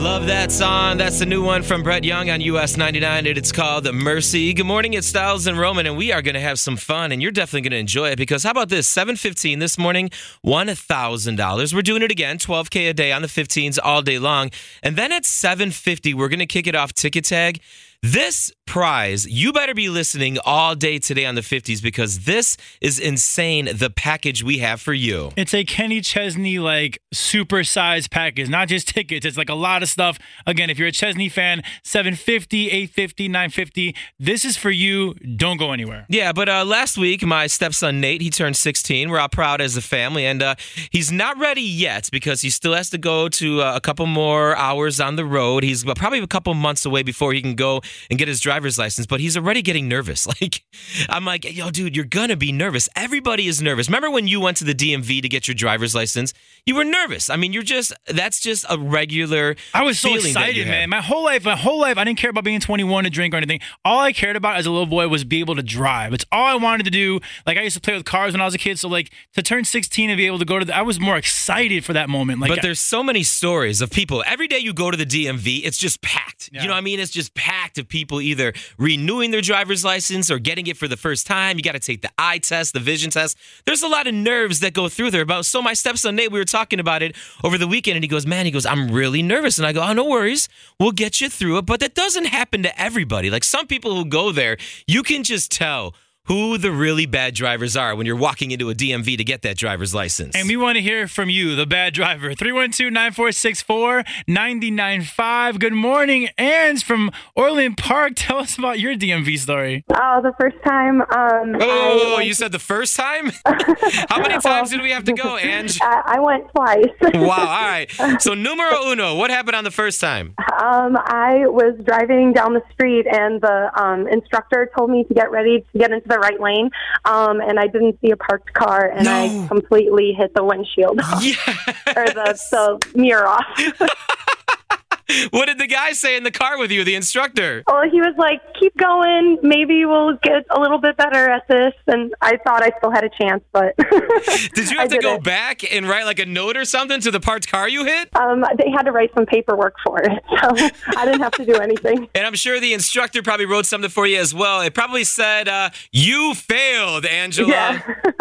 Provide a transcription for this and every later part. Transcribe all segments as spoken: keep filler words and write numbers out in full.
Love that song. That's the new one from Brett Young on U S ninety-nine, and it's called Mercy. Good morning, it's Styles and Roman, and we are going to have some fun, and you're definitely going to enjoy it, because how about this? seven fifteen this morning, one thousand dollars. We're doing it again, twelve K a day on the fifteens all day long. And then at seven fifty, we're going to kick it off Ticket Tag. This prize, you better be listening all day today on the fifties, because this is insane, the package we have for you. It's a Kenny Chesney, like, super-sized package, not just tickets. It's like a lot of stuff. Again, if you're a Chesney fan, seven fifty, eight fifty, nine fifty. This is for you. Don't go anywhere. Yeah, but uh, last week, my stepson Nate, he turned sixteen. We're all proud as a family, and uh, he's not ready yet because he still has to go to uh, a couple more hours on the road. He's probably a couple months away before he can go and get his driver's license, but he's already getting nervous. Like, I'm like, yo, dude, you're gonna be nervous. Everybody is nervous. Remember when you went to the D M V to get your driver's license? You were nervous. I mean, you're just, that's just a regular I was so feeling excited, man. My whole life, my whole life, I didn't care about being twenty-one to drink or anything. All I cared about as a little boy was be able to drive. It's all I wanted to do. Like, I used to play with cars when I was a kid, so like to turn sixteen and be able to go to the, I was more excited for that moment. Like, but there's so many stories of people. Every day you go to the D M V, it's just packed. Yeah. You know what I mean? It's just packed of people either renewing their driver's license or getting it for the first time. You got to take the eye test, the vision test. There's a lot of nerves that go through there. About so my stepson Nate, we were talking about it over the weekend, and he goes, man, he goes, I'm really nervous. And I go, oh, no worries. We'll get you through it. But that doesn't happen to everybody. Like, some people who go there, you can just tell who the really bad drivers are when you're walking into a D M V to get that driver's license. And we want to hear from you, the bad driver. three one two, nine four six four, nine nine five. Good morning, Ange from Orland Park. Tell us about your D M V story. Oh, the first time. Um, Oh, I you said the first time? How many times did we have to go, Ange? I, I went twice. Wow, all right. So, numero uno, what happened on the first time? Um, I was driving down the street, and the um, instructor told me to get ready to get into the right lane, um, and I didn't see a parked car, and No. I completely hit the windshield off, Yes. or the, the mirror off. What did the guy say in the car with you, the instructor? Well, he was like, keep going, maybe we'll get a little bit better at this, and I thought I still had a chance, but Did you I have to go didn't. back and write like a note or something to the parked car you hit? Um, they had to write some paperwork for it, so I didn't have to do anything. And I'm sure the instructor probably wrote something for you as well. It probably said, uh, you failed, Angela. Yeah.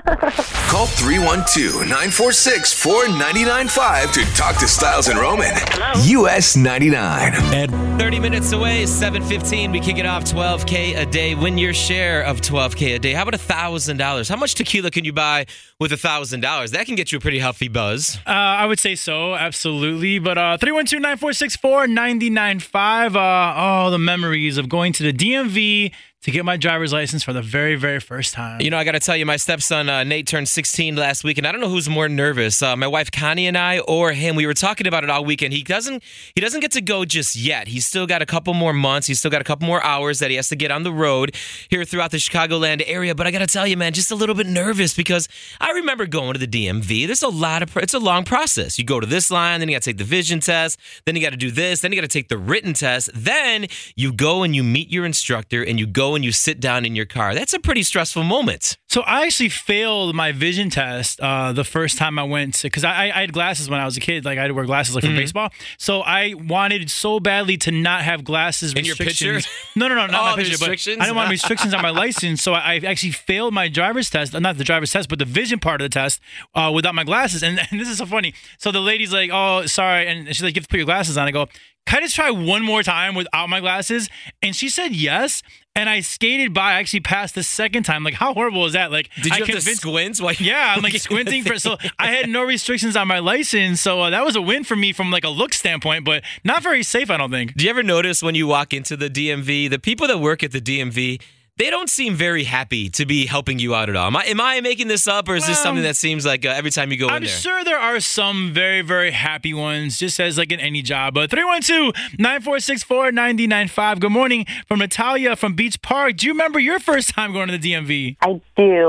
Call three one two, nine four six, four nine nine five to talk to Styles and Roman. U S ninety-nine. At thirty minutes away, seven fifteen, we kick it off, twelve K a day. Win your share of twelve K a day. How about one thousand dollars? How much tequila can you buy with one thousand dollars? That can get you a pretty healthy buzz. Uh, I would say so, absolutely. But uh, three one two, nine four six four, nine nine five. Uh, oh, the memories of going to the D M V to get my driver's license for the very, very first time. You know, I got to tell you, my stepson uh, Nate turned sixteen last week, and I don't know who's more nervous, uh, my wife Connie and I, or him. We were talking about it all weekend. He doesn't, he doesn't get to go just yet. He's still got a couple more months. He's still got a couple more hours that he has to get on the road here throughout the Chicagoland area. But I got to tell you, man, just a little bit nervous because I remember going to the D M V. There's a lot of, it's a long process. You go to this line, then you got to take the vision test, then you got to do this, then you got to take the written test, then you go and you meet your instructor, and you go and you sit down in your car. That's a pretty stressful moment. So I actually failed my vision test uh, the first time I went to, because I, I had glasses when I was a kid. Like, I had to wear glasses like for Mm-hmm. baseball. So I wanted so badly to not have glasses In your restrictions. picture? No, no, no, not Oh, my the picture. But restrictions? I didn't want restrictions on my license. So I, I actually failed my driver's test. Not the driver's test, but the vision part of the test uh, without my glasses. And, and this is so funny. So the lady's like, oh, sorry. And she's like, you have to put your glasses on. I go, can I just try one more time without my glasses? And she said yes. And I skated by. I actually passed the second time. Like, how horrible is that? Like, Did you I have to convinced- squint? While you- Yeah, I'm like squinting for. So I had no restrictions on my license. So uh, that was a win for me from like a look standpoint, but not very safe, I don't think. Do you ever notice when you walk into the D M V, the people that work at the D M V, they don't seem very happy to be helping you out at all? Am I, am I making this up, or is this Well, something that seems like uh, every time you go in I'm there? sure there are some very, very happy ones, just as like in any job. But three one two, nine four six four, nine nine five. Good morning from Natalia from Beach Park. Do you remember your first time going to the D M V? I do.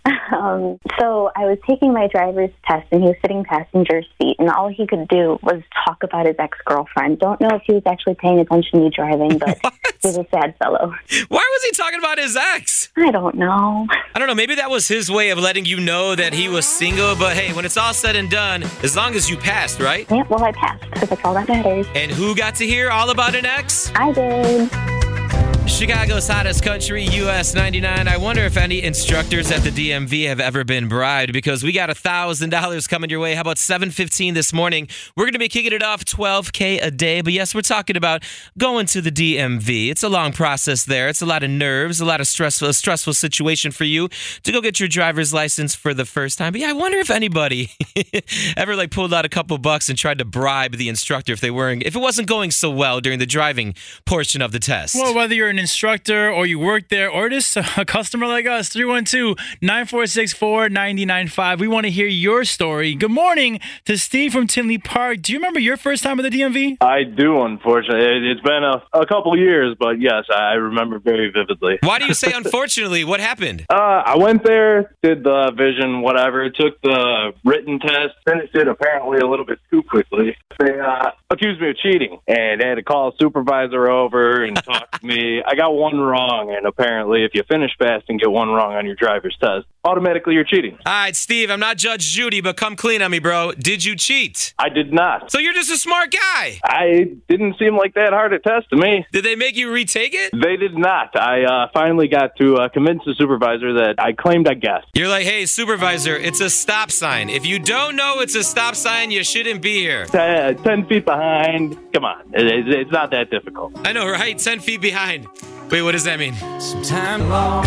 Um, so I was taking my driver's test, and he was sitting passenger seat, and all he could do was talk about his ex-girlfriend. Don't know if he was actually paying attention to me driving, but he was a sad fellow. Why was he talking about his ex? I don't know. I don't know. Maybe that was his way of letting you know that he was single. But hey, when it's all said and done, as long as you passed, right? Yeah, well, I passed, so that's all that matters. And who got to hear all about an ex? I did. Chicago's hottest country, U S ninety-nine. I wonder if any instructors at the D M V have ever been bribed, because we got one thousand dollars coming your way. How about seven fifteen this morning? We're going to be kicking it off twelve K a day. But yes, we're talking about going to the D M V. It's a long process there. It's a lot of nerves, a lot of stressful, a stressful situation for you to go get your driver's license for the first time. But yeah, I wonder if anybody ever like pulled out a couple bucks and tried to bribe the instructor if they weren't, if it wasn't going so well during the driving portion of the test. Well, whether you're an instructor or you work there or just a customer like us, three one two, nine four six, four nine nine five. We want to hear your story. Good morning to Steve from Tinley Park. Do you remember your first time at the D M V? I do, unfortunately. It's been a, a couple of years, but yes, I remember very vividly. Why do you say unfortunately? What happened? Uh, I went there, did the vision, whatever, took the written test, finished it apparently a little bit too quickly. They uh, accused me of cheating, and they had to call a supervisor over and talk to me. I got one wrong, and apparently if you finish fast and get one wrong on your driver's test, automatically you're cheating. All right, Steve, I'm not Judge Judy, but come clean on me, bro. Did you cheat? I did not. So you're just a smart guy. I didn't seem like that hard a test to me. Did they make you retake it? They did not. I uh, finally got to uh, convince the supervisor that I claimed I guessed. You're like, hey, supervisor, it's a stop sign. If you don't know it's a stop sign, you shouldn't be here. Ten, ten feet behind. Come on. It, it's not that difficult. I know, right? Ten feet behind. Wait, what does that mean? Sometime long.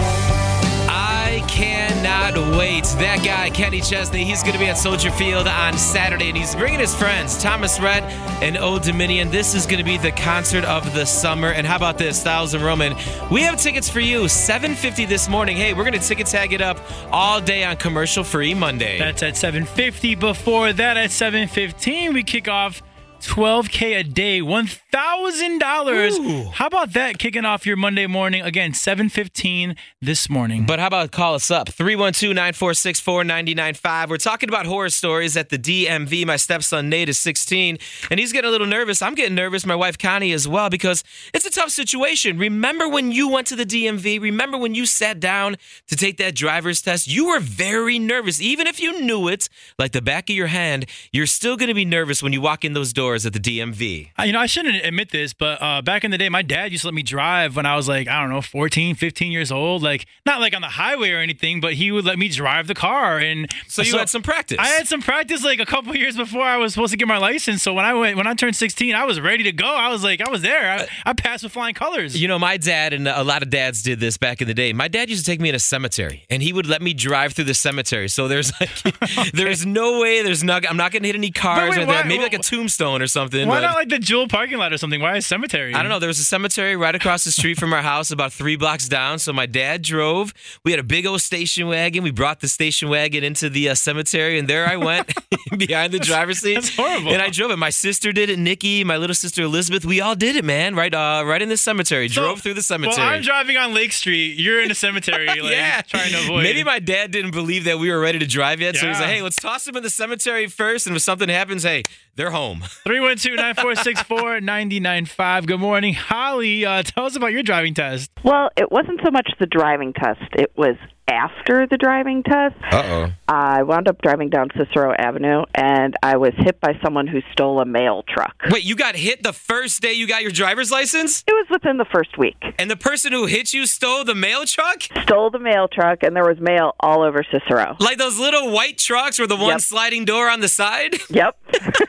I cannot wait. That guy, Kenny Chesney, he's going to be at Soldier Field on Saturday, and he's bringing his friends, Thomas Rhett and Old Dominion. This is going to be the concert of the summer. And how about this, Styles and Roman? We have tickets for you, seven fifty this morning. Hey, we're going to ticket tag it up all day on Commercial Free Monday. That's at seven fifty. Before that, at seven fifteen, we kick off twelve K a day, one thousand dollars. How about that, kicking off your Monday morning? Again, seven fifteen this morning. But how about call us up, three one two, nine four six, four nine nine five. We're talking about horror stories at the D M V. My stepson, Nate, is sixteen, and he's getting a little nervous. I'm getting nervous, my wife, Connie, as well, because it's a tough situation. Remember when you went to the D M V? Remember when you sat down to take that driver's test? You were very nervous. Even if you knew it like the back of your hand, you're still going to be nervous when you walk in those doors at the D M V. You know, I shouldn't admit this, but uh, back in the day, my dad used to let me drive when I was like, I don't know, fourteen, fifteen years old. Like, not like on the highway or anything, but he would let me drive the car. And so you so had some practice. I had some practice like a couple of years before I was supposed to get my license. So when I went, when I turned sixteen, I was ready to go. I was like, I was there. I, I passed with flying colors. You know, my dad and a lot of dads did this back in the day. My dad used to take me in a cemetery, and he would let me drive through the cemetery. So there's like, okay. there's no way, there's not, I'm not going to hit any cars wait, or that. Maybe why, like a tombstone or something. Why but, not like the Jewel parking lot or something? Why a cemetery? I don't know. There was a cemetery right across the street from our house, about three blocks down. So my dad drove. We had a big old station wagon. We brought the station wagon into the uh, cemetery, and there I went behind the driver's seat. That's horrible. And I drove it. My sister did it. Nikki, my little sister Elizabeth. We all did it, man. Right, uh, right in the cemetery. So, drove through the cemetery. Well, I'm driving on Lake Street. You're in a cemetery, like yeah. trying to avoid. Maybe my dad didn't believe that we were ready to drive yet, yeah. so he's like, "Hey, let's toss them in the cemetery first, and if something happens, hey, they're home." three one two, nine four six, four nine nine five. Good morning, Holly. Uh, tell us about your driving test. Well, it wasn't so much the driving test. It was after the driving test. Uh-oh. I wound up driving down Cicero Avenue, and I was hit by someone who stole a mail truck. Wait, you got hit the first day you got your driver's license? It was within the first week. And the person who hit you stole the mail truck? Stole the mail truck, and there was mail all over Cicero. Like those little white trucks with the one yep. sliding door on the side? Yep.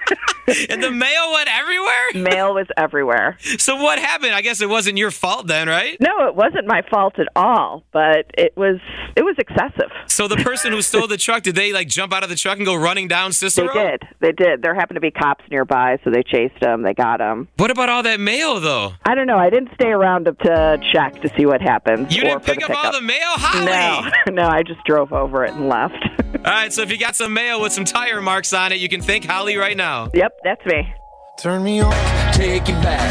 And the mail went everywhere? Mail was everywhere. So what happened? I guess it wasn't your fault then, right? No, it wasn't my fault at all, but it was it was excessive. So the person who stole the truck, did they like jump out of the truck and go running down Cicero? They did. They did. There happened to be cops nearby, so they chased them. They got them. What about all that mail, though? I don't know. I didn't stay around to, to check to see what happened. You didn't pick up all the mail? Holly! No, no, I just drove over it and left. All right, so if you got some mail with some tire marks on it, you can thank Holly right now. Yep, that's me. Turn me on, take it back.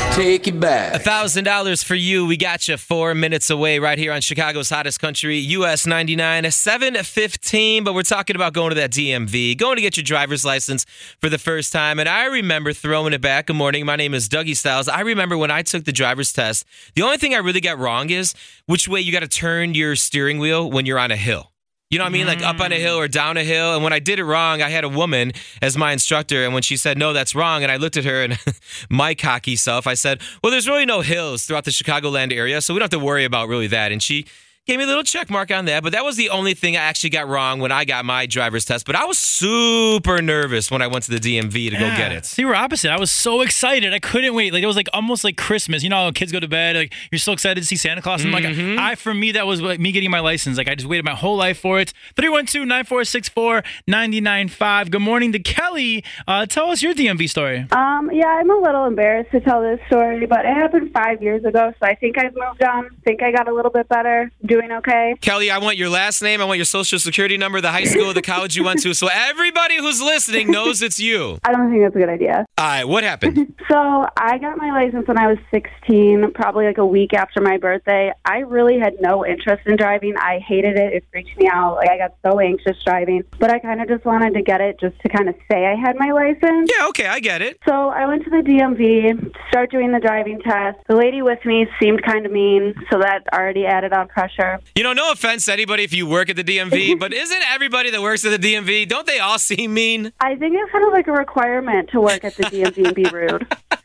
take it back. A thousand dollars for you. We got you four minutes away right here on Chicago's hottest country, U S ninety-nine, seven fifteen. But we're talking about going to that D M V, going to get your driver's license for the first time. And I remember throwing it back. Good morning. My name is Dougie Styles. I remember when I took the driver's test, the only thing I really got wrong is which way you got to turn your steering wheel when you're on a hill. You know what I mean? Like up on a hill or down a hill. And when I did it wrong, I had a woman as my instructor. And when she said, no, that's wrong. And I looked at her and my cocky self, I said, well, there's really no hills throughout the Chicagoland area. So we don't have to worry about really that. And she gave me a little check mark on that. But that was the only thing I actually got wrong when I got my driver's test. But I was super nervous when I went to the D M V to yeah. go get it. See, we're opposite. I was so excited. I couldn't wait. Like it was like almost like Christmas. You know how kids go to bed, like you're so excited to see Santa Claus. And Mm-hmm. like I for me, that was like me getting my license. Like I just waited my whole life for it. three one two, nine four six four, nine nine five. Good morning to Kelly. Uh, tell us your D M V story. Um, yeah, I'm a little embarrassed to tell this story, but it happened five years ago, so I think I've moved on. think I got a little bit better. Doing okay. Kelly, I want your last name. I want your social security number, the high school, the college you went to, so everybody who's listening knows it's you. I don't think that's a good idea. All right, what happened? So I got my license when I was sixteen, probably like a week after my birthday. I really had no interest in driving. I hated it. It freaked me out. Like I got so anxious driving. But I kind of just wanted to get it just to kind of say I had my license. Yeah, okay, I get it. So I went to the D M V, started doing the driving test. The lady with me seemed kind of mean, so that already added on pressure. You know, no offense to anybody if you work at the D M V, but isn't everybody that works at the D M V, don't they all seem mean? I think it's kind of like a requirement to work at the D M V and be rude.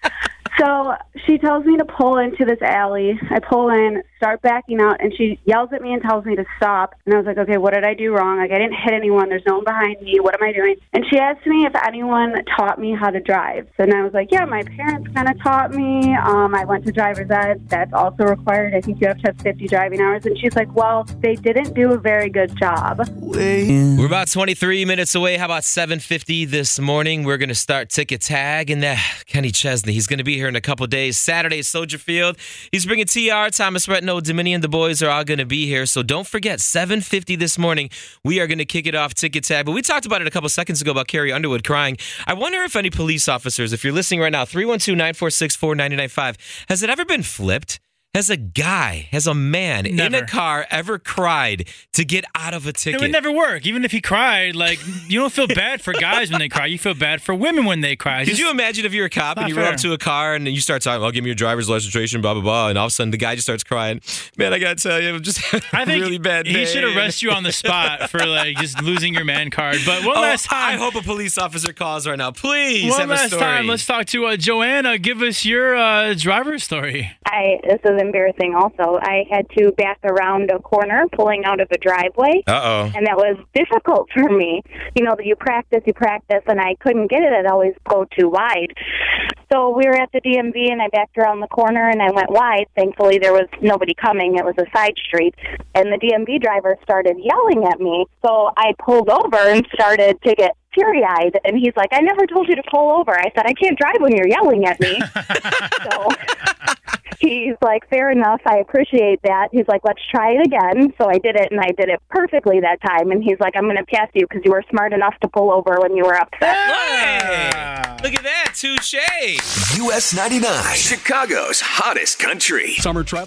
So she tells me to pull into this alley. I pull in, start backing out, and she yells at me and tells me to stop. And I was like, okay, what did I do wrong? Like, I didn't hit anyone. There's no one behind me. What am I doing? And she asked me if anyone taught me how to drive. So then I was like, yeah, my parents kind of taught me. Um, I went to driver's ed. That's also required. I think you have to have fifty driving hours. And she's like, well, they didn't do a very good job. We're about twenty-three minutes away. How about seven fifty this morning? We're going to start Ticket Tag. And uh, Kenny Chesney, he's going to be here in a couple days. Saturday, Soldier Field. He's bringing T R, Thomas Retno, Dominion. The boys are all going to be here. So don't forget, seven fifty this morning, we are going to kick it off Ticket Tag. But we talked about it a couple seconds ago about Carrie Underwood crying. I wonder if any police officers, if you're listening right now, three one two, nine four six, four nine nine five, has it ever been flipped? Has a guy, has a man Never. in a car ever cried to get out of a ticket? It would never work. Even if he cried, like, you don't feel bad for guys when they cry. You feel bad for women when they cry. Could Just, you imagine if you're a cop and not you run fair. up to a car and you start talking, I'll give me your driver's registration, blah, blah, blah, and all of a sudden the guy just starts crying. Man, I got to tell you, I'm just having I a think really bad day. he should arrest you on the spot for, like, just losing your man card. But one Oh, last time. I hope a police officer calls right now. Please One have a last story. time, let's talk to uh, Joanna. Give us your uh, driver's story. I this is embarrassing also. I had to back around a corner pulling out of a driveway. Uh-oh. And that was difficult for me. You know, that you practice, you practice, and I couldn't get it. I'd always go too wide. So we were at the D M V, and I backed around the corner, and I went wide. Thankfully, there was nobody coming. It was a side street. And the D M V driver started yelling at me. So I pulled over and started to get teary-eyed. And he's like, I never told you to pull over. I said, I can't drive when you're yelling at me. So he's like, fair enough. I appreciate that. He's like, let's try it again. So I did it, and I did it perfectly that time. And he's like, I'm going to pass you because you were smart enough to pull over when you were upset. Hey, look at that. Touche. U S ninety-nine, Chicago's hottest country. Summer travel.